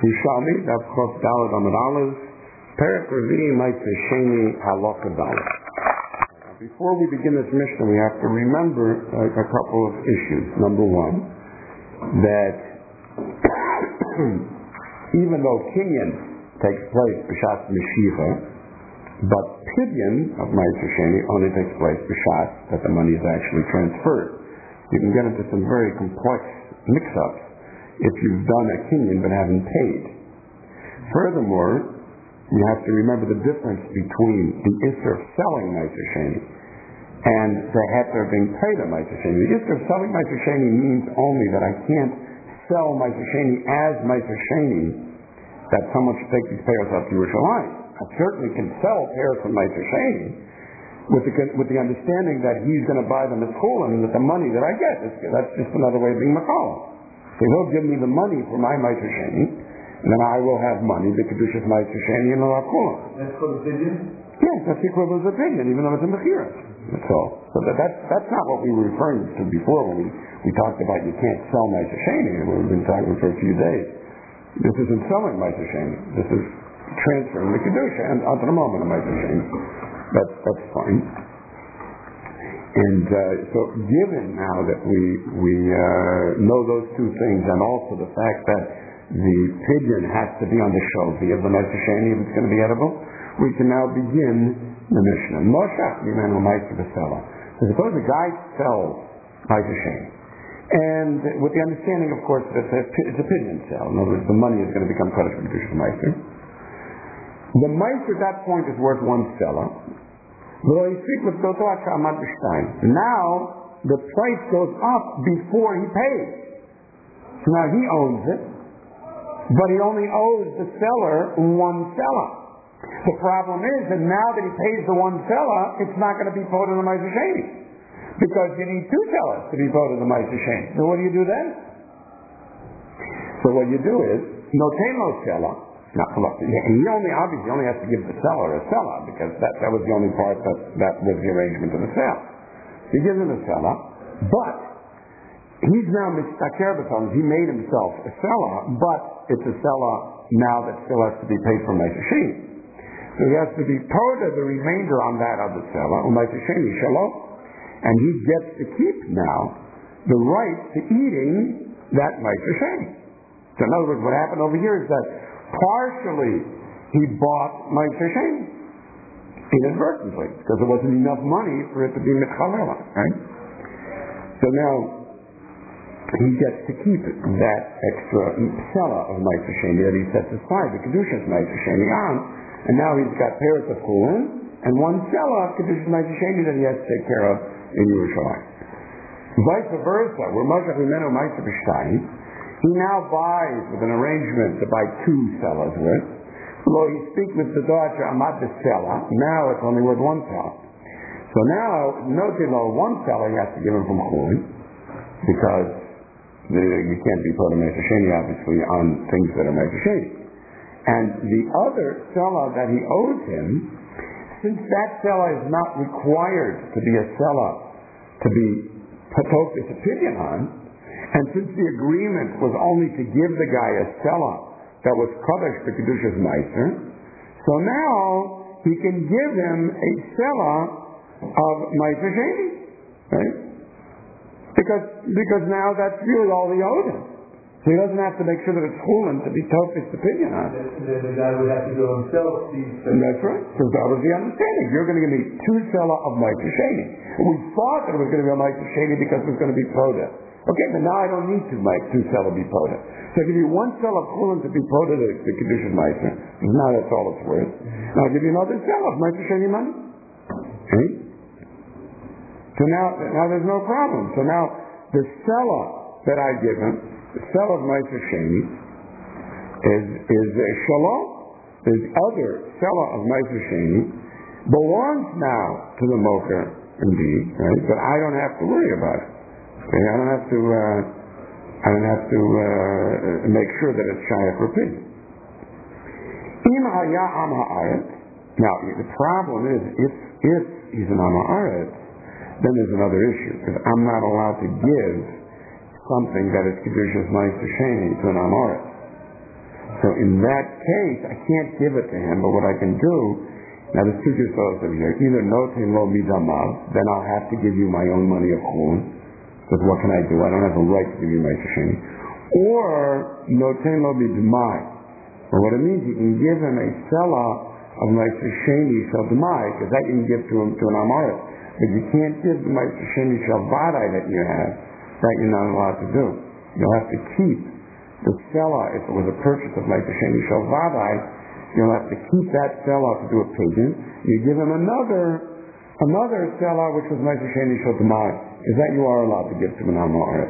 Yerushalmi, Daf Chof Daled Amud Aleph, Perek Revi'i Ma'aser Sheni Halacha Daled. Before we begin this Mishnah, we have to remember a couple of issues. Number one, that even though Kinyan takes place b'shas Meshiva, but Pidyon of Ma'aser Sheni only takes place b'shas that the money is actually transferred. You can get into some very complex mix-ups if you've done a Kinyan but haven't paid. Furthermore, you have to remember the difference between the Isser of selling Ma'aser Sheni and the Heter being paid on Ma'aser Sheni. The Isser of selling Ma'aser Sheni means only that I can't sell Ma'aser Sheni as Ma'aser Sheni, that someone should take these payers out to Yerushalayim. I certainly can sell payers from Ma'aser Sheni with the understanding that he's going to buy them at Chulin and that the money that I get, that's just another way of being Makal. So he'll give me the money for my Ma'aser Sheni, and then I will have money, the Kedushas Ma'aser Sheni and the Chulin. That's called a Pidyon? Yes, that's the equivalent of a Pidyon, even though it's a Mechira. That's all. So that's not what we were referring to before when we talked about you can't sell Ma'aser Sheni, and we've been talking for a few days. This isn't selling Ma'aser Sheni. This is transferring the Kedusha and onto the moment of Ma'aser Sheni. That's fine. And so given now that we know those two things, and also the fact that the Pidyon has to be on the Shovi of the Ma'aser Sheni if it's going to be edible, we can now begin the Mishnah. Moshach Mimenu Ma'aser B'Sela. So suppose a guy sells Ma'aser Sheni, and with the understanding, of course, that it's a Pidyon sale. In other words, the money is going to become credit for the Kedusha Ma'aser. The Ma'aser at that point is worth one Sela. Now, the price goes up before he pays. So now he owns it, but he only owes the seller one Sela. The problem is that now that he pays the one Sela, it's not going to be quoted in the Ma'aser Sheni, because you need two Selas to be quoted in the Ma'aser Sheni. So what do you do then? So what you do is, Noteno Sela. Now, look, he only has to give the seller a Sela, because that was the only part that was the arrangement of the sale. He gives him a Sela, but he's now mistaker b'tonim. He made himself a Sela, but it's a Sela now that still has to be paid for Ma'aser Sheni. So he has to be paid the remainder on that of the Sela, Ma'aser Sheni Shalom, and he gets to keep now the right to eating that Ma'aser Sheni. So in other words, what happened over here is that partially he bought Ma'aser Sheni inadvertently, because there wasn't enough money for it to be Mitchalela, right? So now he gets to keep that extra Sela of Ma'aser Sheni that he sets aside, the Kedushas Ma'aser Sheni on, and now he's got pairs of Chulin and one Sela of Kedushas Ma'aser Sheni that he has to take care of in Yerushalayim. Vice versa, where Moshach Mimenu Ma'aser B'Shtayim, he now buys with an arrangement to buy two Selas worth. Although he speaks with the daughter Amad Sela, now it's only worth one Sela. So now, noting one Sela he has to give him from Chulin, because you can't be put a Ma'aser Sheni obviously on things that are Ma'aser Sheni. And the other Sela that he owes him, since that Sela is not required to be a Sela to be Patokis a Pidyon on, and since the agreement was only to give the guy a Sela that was Kodesh to Kedushas Ma'aser, so now he can give him a Sela of Ma'aser Sheni, right? Because now that's really all he owed him. So he doesn't have to make sure that it's Chulin to be Tofis the Pidyon on. Then the guy would have to go himself. That's right. Because that was the understanding. You're going to give me two Sela of Ma'aser Sheni. We thought that it was going to be a Ma'aser Sheni because it was going to be Poda. Okay, but now I don't need two Sela be Poda. So I give you one Sela of Chulin to be Poda the Kedushas Ma'aser, because now that's all it's worth. Now I'll give you another Sela of Ma'aser Sheni money. Okay? So now there's no problem. So now the Sela that I give him, the Sela of Ma'aser Sheni, is a Shalom. This other Sela of Ma'aser Sheni belongs now to the Mocher, indeed, right? But I don't have to worry about it. Okay, I don't have to make sure that it's Shayach or Pidyon. Now the problem is if he's an Am Haaretz, then there's another issue, because I'm not allowed to give something that is Kedushas Ma'aser Sheni to an Am Haaretz. So So in that case, I can't give it to him, but what I can do, now there's two girsot over here, either notein lo midamav, then I'll have to give you my own money of chulun, because what can I do? I don't have a right to give you my sheni. Or notein lo midmai. But what it means, you can give him a sela of my sheni shel demai, because that you can give to him to an amaret. But you can't give the my sheni shel vadai that you have, that you're not allowed to do. You'll have to keep the sela, if it was a purchase of my sheni shel vadai, you'll have to keep that sela to do a pidyon. You give him another sela, which was my sheni shel demai, is that you are allowed to give to an amaret.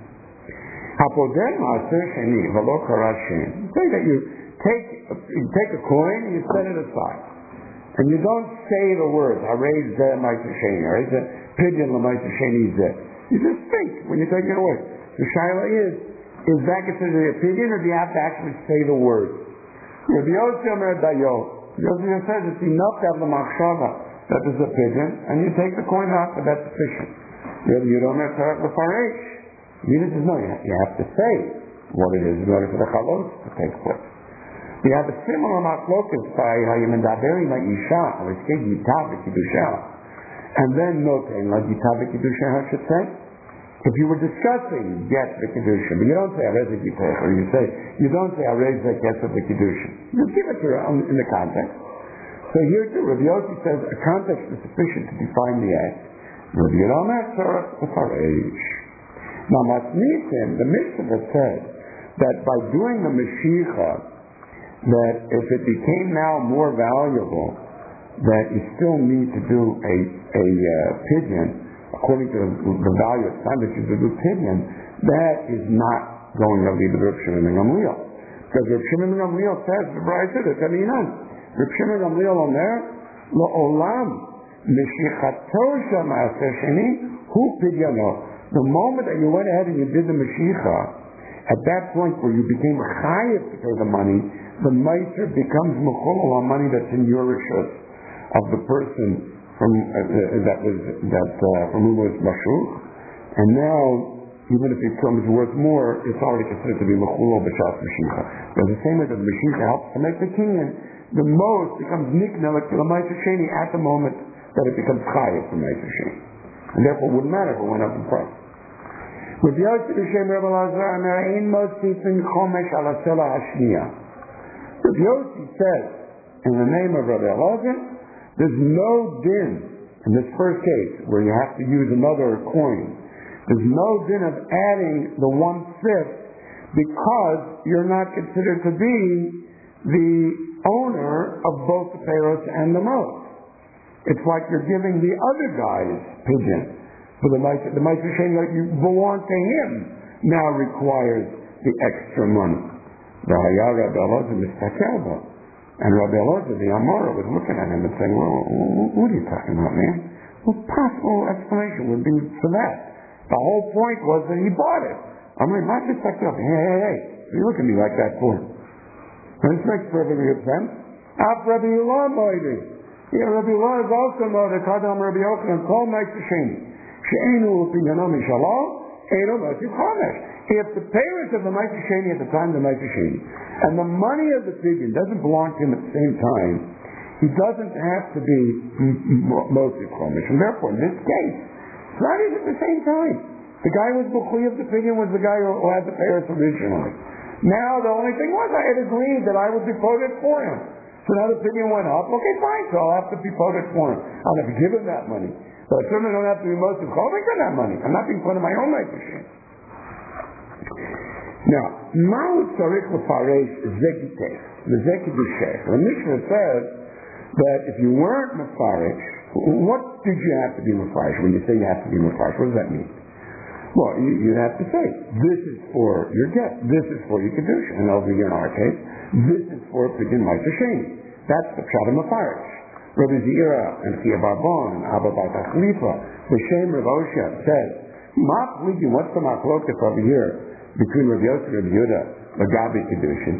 Hapoden maaser sheni v'lo karat shen. Say that you take a coin and you set it aside. And you don't say the words, Harei zeh ma'aser sheni, Harei zeh pidyon l'ma'aser sheni zeh. You just think when you're taking it away. The shaila is that considered a pidyon, or do you have to actually say the words? Rabbi Yossi Omer Dayo. Yossi says it's enough to have the machshava that is a pidyon, and you take the coin out, but that's sufficient. You don't have to have the faresh. You have to say what it is in order for the chalos to take place. We have a similar machlokas by Hayemendaber ima isha, or it's gitah v'kiddusha, and then notein la gitah v'kiddusha, I should say. If you were discussing get the kiddusha, but you don't say arez gitah, or you don't say arez get the kiddusha. You give it in the context. So here too, Rabbi Yossi says a context is sufficient to define the act. Rabbi Yomer tzarech l'fareish. Now, Matnitim, the Mishnah said that by doing the Mashiach, that if it became now more valuable, that you still need to do a pidyon, according to the value of time that you do pidyon, that is not going to be the Reb Shimon ben Gamliel. Because Reb Shimon ben Gamliel says, the Bride said it, Reb Shimon ben Gamliel on there, La'olam, Meshichato Shama'aser Sheni, Hu Pidyono. The moment that you went ahead and you did the Mashiach, at that point where you became a chayiv to pay the money, the meiser becomes mechol on money that's in your rishus of the person from whom was mashuch, and now even if it becomes worth more, it's already considered to be mechol b'shas Mashiach. But the same way that Mashiach helps to make the kinyan, the most becomes nikna like the meiser sheni at the moment that it becomes chayiv for meiser sheni, and therefore it wouldn't matter if it went up in price. With Yosef B'Shem Rebbe Lazar, Ein Mosifin Chomesh Al Asela Hashniya. Rabbi Yossi says, in the name of Rabbi Elazar, there's no din in this first case where you have to use another coin. There's no din of adding the 1/5 because you're not considered to be the owner of both the peiros and the mos. It's like you're giving the other guy's pidyon. But the meiser sheni that you belong to him now requires the extra money. The Hayar Rabbi Elazar mistakelba, and Rabbi Elazar, the Amora, was looking at him and saying, "Well, what are you talking about, man? What possible explanation would be for that? The whole point was that he bought it. I'm like, not mistakelba. Hey, you look at me like that for? This makes perfectly good sense. Af Rabbi Yulah moidi. Yeah, Rabbi Yulah is also moidi. Kadam Rabbi Yochanan call meiser sheni. If the parents of the meiser sheni at the time of the meiser sheni, and the money of the pidyon doesn't belong to him at the same time, he doesn't have to be mosif chomesh. And therefore, in this case, it's not even at the same time. The guy who was b'chui of the pidyon was the guy who had the parents originally. Now the only thing was I had agreed that I would be quoted for him. So now the pidyon went up. Okay, fine. So I'll have to be quoted for him. I'll have to give him that money. But I certainly don't have to be most of chomesh on that money. I'm not being put in my own meiser sheni. Now, ma'u tzarich lefaresh zekitech, the zekidushech. The Mishnah says that if you weren't mefaresh, what did you have to be mefaresh? When you say you have to be mefaresh, what does that mean? Well, you'd have to say, this is for your get, this is for your kedusha, and over here in our case, this is for pidyon meiser sheni. That's the pshat of mefaresh. Rabbi Zira and Chia Barbon and Abba Bar Tachlifa, the Shem Rav Osha says, what's the machlokas over here between Rabbi Yosef and Rabbi Yehuda, Lagabi Kedushin?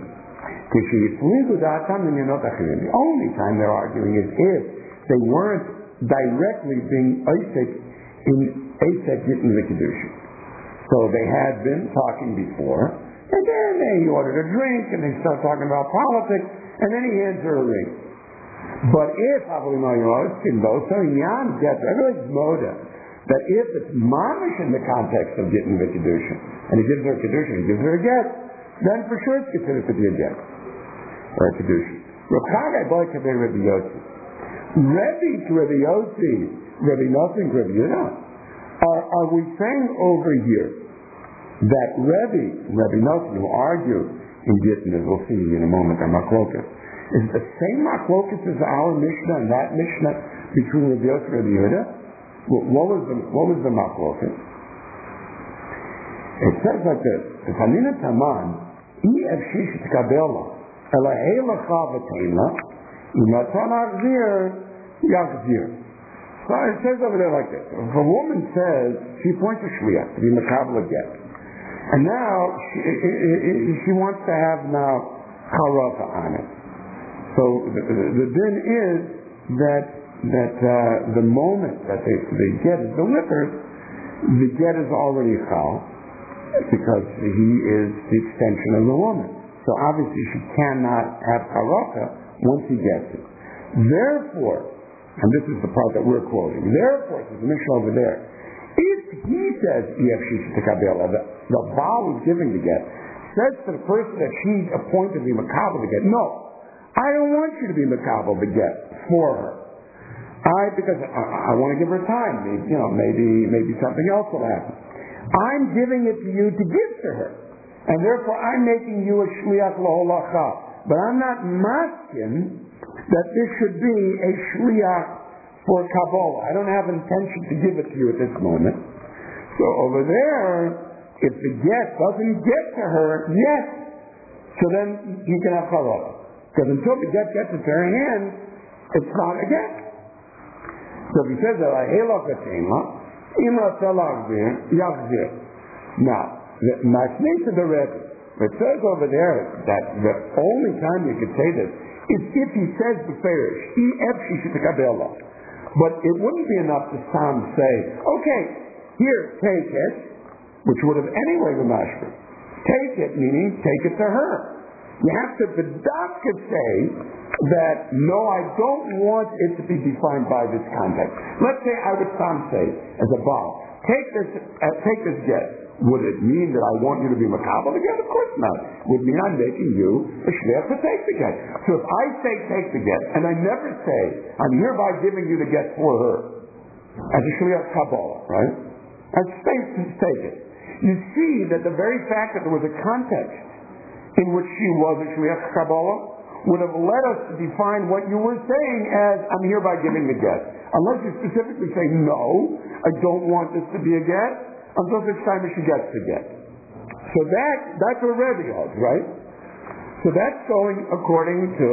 The only time they're arguing is if they weren't directly being Isaac in Isaac getting the Kedushin. So they had been talking before, And then he ordered a drink, and they start talking about politics, and then he hands her a ring. But if, everybody's moda, that if it's mamish in the context of getting the kedushin, and he gives her a kedushin, he gives her a get, then for sure it's considered to be a get, or a kedushin. Rebbe to Rebbe Yossi, Rebbe Nosson, Rebbe Yehuda, are we saying over here that Rebbe Nosson, who argued in Gittin, as we'll see in a moment, on Maklokas, is the same Maklokas as our Mishnah and that Mishnah between Rebbe Yossi and Rebbe Yehuda? What was the Maklokas? It says like this: "The Tanina Taman, Ef Shish Tkabela, Elahei Lacha V'Teina, U'Natan Achzir Yachzir." So it says over there like this: if a woman says she points a shliach to be makabel get, and now she wants to have now harafa on it. So the din is that the moment that the get is delivered, the get is already chal, because he is the extension of the woman. So obviously she cannot have harafa once he gets it. Therefore, and this is the part that we're quoting, therefore, says the Mishnah over there, if he says the Baal who's giving the get, says to the person that she's appointed to be makabel the get, no, I don't want you to be makabel the get for her. Because I want to give her time. Maybe something else will happen. I'm giving it to you to give to her, and therefore I'm making you a shliach laholacha. But I'm not masking that this should be a shliach for Kabbalah. I don't have intention to give it to you at this moment. So over there, if the get doesn't get to her yet, so then you can have Kabbalah. Because until the get gets into her hand, it's not a get. So if he says that, now, the Mashnis of the Rebbe, it says over there that the only time you could say this is if he says the Farish, but it wouldn't be enough to say, okay, here, take it, which would have anyway been mashma. Take it, meaning take it to her. You have to bedaka say that, no, I don't want it to be defined by this context. Let's say I would say, as a Baal, take this get. Would it mean that I want you to be makabel again? Of course not. It would mean I'm making you a shliach to take the get. So if I say take the get, and I never say I'm hereby giving you the get for her, as a shliach kabbalah, right? I say take it. You see that the very fact that there was a context in which she was a shliach kabbalah would have led us to define what you were saying as I'm hereby giving the get. Unless you specifically say no, I don't want this to be a get, until such time as she gets the get. So that's what Rebbe holds, right? So that's going according to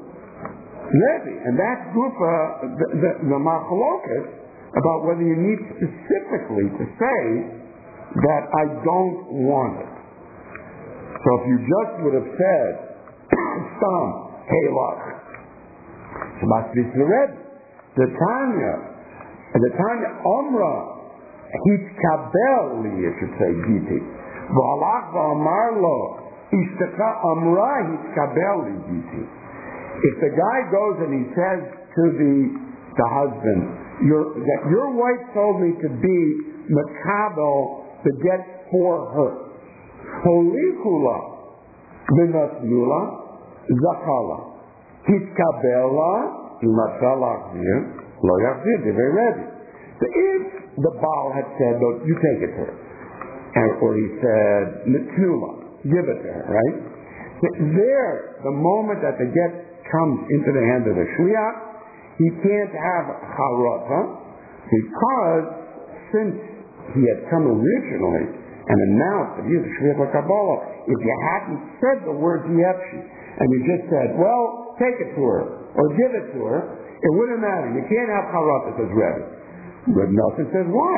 Rebbe. And that's the machlokas about whether you need specifically to say that I don't want it. So if you just would have said, some, hey look, so must be the Rebbe. The Tanya, Omra, Hitkabel li, you should say, Giti. V'halach v'amar lo, Ishtaka amra hitkabel li, Giti. If the guy goes and he says to the husband, your wife told me to be makabel to get for her. Holikula v'nasnula zakala. Hitkabela imatalachzir lo yachzir, they're very ready. So if the Baal had said, look, you take it to her, or he said, Netnula, give it to her, right? There, the moment that the get comes into the hand of the shliach, he can't have harata, because since he had come originally and announced that he was a shliach of Kabbalah, if you hadn't said the word yepshi, and you just said, well, take it to her, or give it to her, it wouldn't matter. You can't have harata, says Rebbe. But Nelson says, why?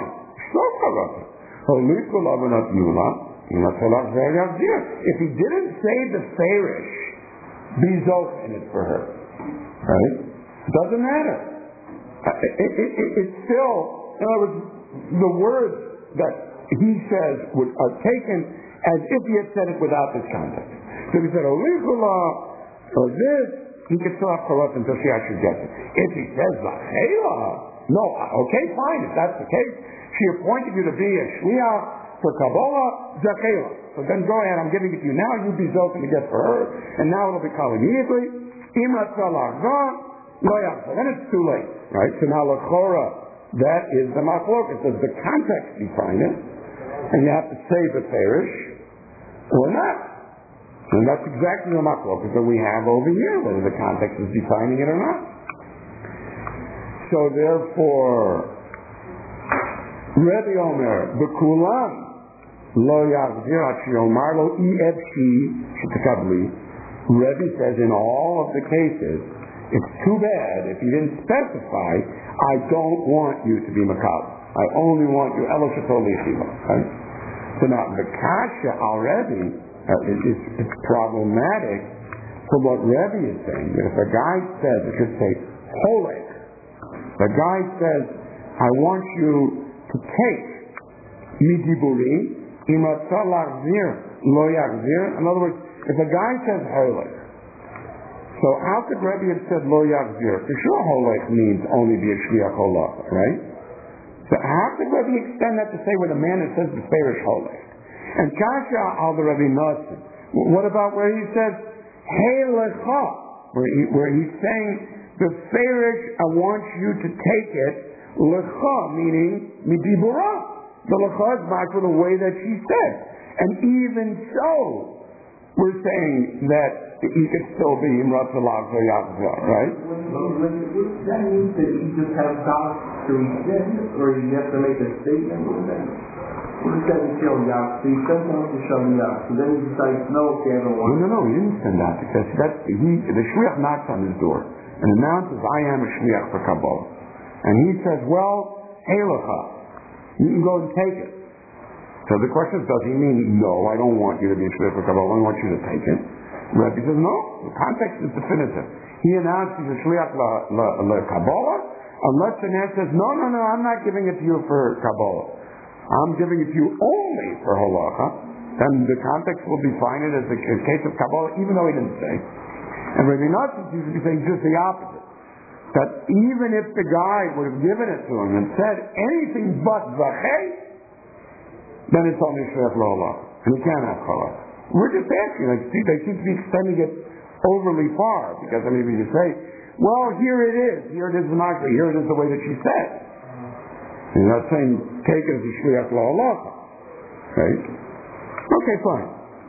If he didn't say the Farish, be in it for her. Right? It doesn't matter. It's still, in other words, the words that he says are taken as if he had said it without this context. So if he said, Olichula, or this, he could still have Chalot until she actually gets it. If he says, Lachela, no, okay, fine, if that's the case, she appointed you to be a Shliach for Kabbalah, Zachela. So then go ahead, I'm giving it to you now, you be Zokin to get for her, and now it'll be called immediately. So then it's too late, right? So now Lachora, that is the machlokas. Does the context define it? And you have to say the Farish or not. And that's exactly the machlokas that we have over here, whether the context is defining it or not. So therefore, Rebbe Omer, B'kulam, lo yachzir ad she'omar lo efshi she'tekabli. Rebbe says in all of the cases, it's too bad if you didn't specify, I don't want you to be makal. I only want you eloshatolichiva. Right? So now the kasha already is problematic for what Rebbe is saying. That if a guy says, it should say holek. The guy says, I want you to take midiburi imatza lachzir lo yachzir. In other words, if a guy says holek, so how could Rebbe have said lo yachzir? For sure holek means only be a shliach holacha, right? So how could Rebbe extend that to say where the man that says the Farish holek? And kasha al the Rebbe Nosson. What about where he says hey lecha, where he's saying the Farish, I want you to take it lecha, meaning midibura. The lecha is back for the way that she said, and even so, we're saying that he could still be in Ratzalav or Yachzor, right? Would that mean that he just has doubts to rescind, or you have to make a statement with that? What does that entail, Yach? So he sends out to Shem Yach, so then he decides, no, okay, I don't want it. No, he didn't send out, because the Shliach knocks on his door and announces, I am a Shliach for Kabbalah. And he says, well, Helecha, you can go and take it. So the question is, does he mean, no, I don't want you to be a Shliach for Kabbalah, I want you to take it? Rebbe says, no, the context is definitive. He announced he's a Shliach la Kabbalah, unless the man says, no, I'm not giving it to you for Kabbalah. I'm giving it to you only for Halacha. Then the context will define it as the case of Kabbalah, even though he didn't say. And Rebbe Nosson seems to be saying just the opposite. That even if the guy would have given it to him and said anything but Zachay, then it's only Shliach la Halacha. And he can't have Halacha. We're just asking, they seem to be extending it overly far, because you say, well, here it is monarchy, here it is the way that she said. You're not saying take it as a shliach la'alacha, right? Okay, fine.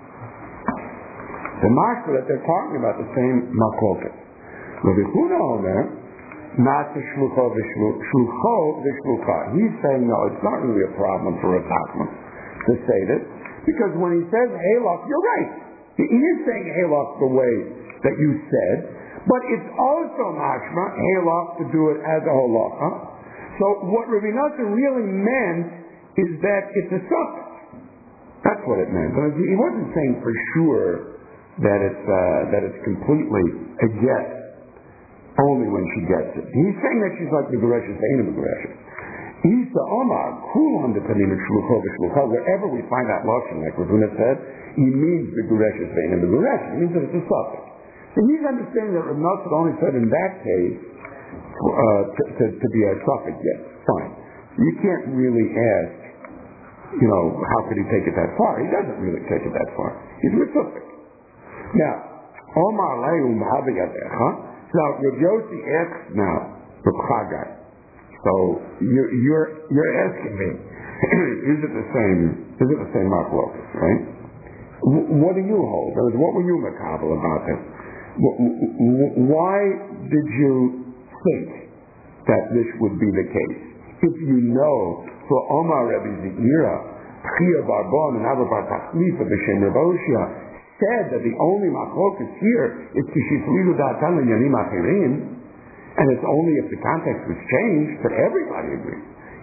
The mashma that they're talking about the same machloket. Rabbi Huna Omer, not the shlucho v'shlucha. He's saying no, it's not really a problem for a Nachman to say this. Because when he says halach, you're right. He is saying halach the way that you said, but it's also mashma, halach, to do it as a halacha. So what Rabbi Nosson really meant is that it's a suffix. That's what it meant. But he wasn't saying for sure that it's completely a get only when she gets it. He's saying that she's like the Megureshes, the Ein Megureshes. Isa Omar, Kulam depending on Shlucho v'Shlucha, wherever we find that lashon, like Ravuna said, he means the Megureshes, the Ein Megureshes. It means that it's a suffix. So he's understanding that Rav Nosson only said in that case to be a suffix. Yes, fine. You can't really ask, how could he take it that far? He doesn't really take it that far. He's a suffix. Now, Omar Leum Habiyadecha. Now, Rav Yossi asks now, Rav Chagai. So you're asking me, is it the same machlokas, right? What do you hold? What were you makabel about this? Why did you think that this would be the case? If you know, for Omar Rebbe Zeira, Chia Barbon and Abba Bar Tachlifa B'Shem Rav Oshia said that the only machlokas here is Kishiflilu Da'atan L'Yanim Achirim, and it's only if the context was changed that everybody agrees.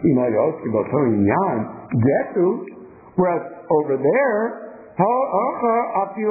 Whereas over there, how could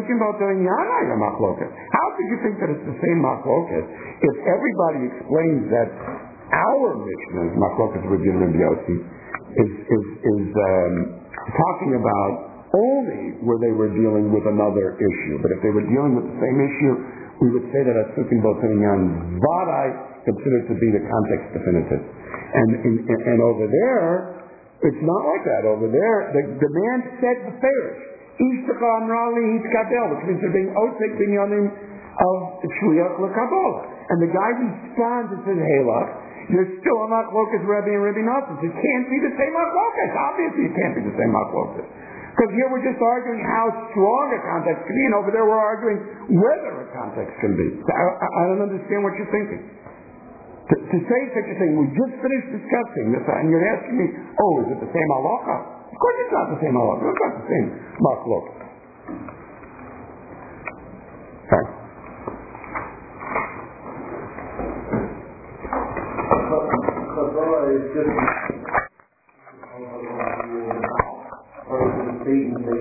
you think that it's the same machlokas if everybody explains that our Mishnah's machlokas with Rabbi Yossi is talking about only where they were dealing with another issue. But if they were dealing with the same issue, we would say that Asukin Botanyan Vadai considered to be the context definitive. And over there, it's not like that. Over there, the man said the Farish, Ishtacha Amrali Hitkabel, which means they're being Osek Binyanim of Shliach L'Kabbalah. And the guy responds and says, hey, look, you're still a machlokas Rebbe and Rebbe Nassim. It can't be the same machlokas. Obviously, it can't be the same machlokas. Because here we're just arguing how strong a context can be, and over there we're arguing whether a context can be. So I don't understand what you're thinking. To say such a thing, we just finished discussing this, and you're asking me, oh, is it the same halacha? Of course it's not the same halacha. It's not the same machlokas. Okay. Kabbalah is just